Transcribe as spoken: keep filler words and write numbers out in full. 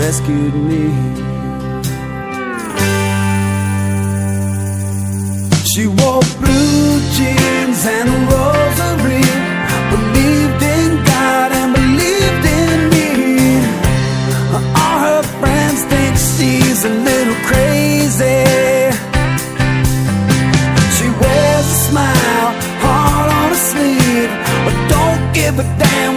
rescued me. She wore blue jeans and a rosary, believed in God and believed in me. All her friends think she's a little crazy. She wears a smile, heart on her sleeve, but don't give a damn